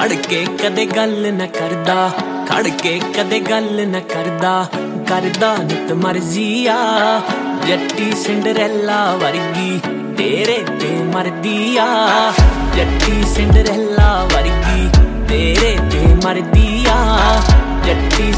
ਖੜ ਕੇ ਕਦੇ ਗੱਲ ਨਾ ਕਰਦਾ, ਖੜ ਕੇ ਕਦੇ ਗੱਲ ਨਾ ਕਰਦਾ, ਕਰਦਾ ਨਿਤ ਮਰਜ਼ੀ ਆ। ਜੱਟੀ ਸਿੰਡਰੈਲਾ ਵਰਗੀ ਤੇਰੇ ਤੇ ਮਰਦੀ ਆ, ਜੱਟੀ ਸਿੰਡਰੈਲਾ ਵਰਗੀ ਤੇਰੇ ਤੇ ਮਰਦੀ ਆ, ਜੱਟੀ